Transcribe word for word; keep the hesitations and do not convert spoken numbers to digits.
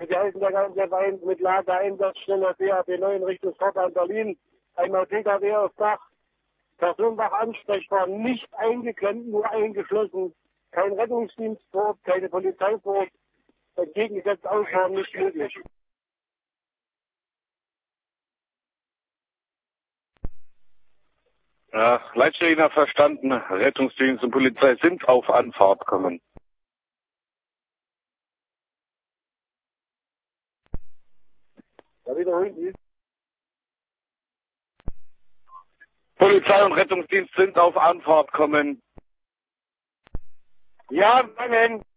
die halten der ganze Wein mit Lagereinsatzstelle B A B neun Richtung Vorderland Berlin. Einmal P K W aufs Dach. Personendach ansprechbar, nicht eingeklemmt, nur eingeschlossen. Kein Rettungsdienst vor Ort, keine Polizei vor Ort. Entgegengesetzt Ausfahren nicht möglich. Ja, Leitstelle verstanden. Rettungsdienst und Polizei sind auf Anfahrt kommen. Ja, wiederholen Sie. Polizei und Rettungsdienst sind auf Anfahrt kommen. Ja, Mann.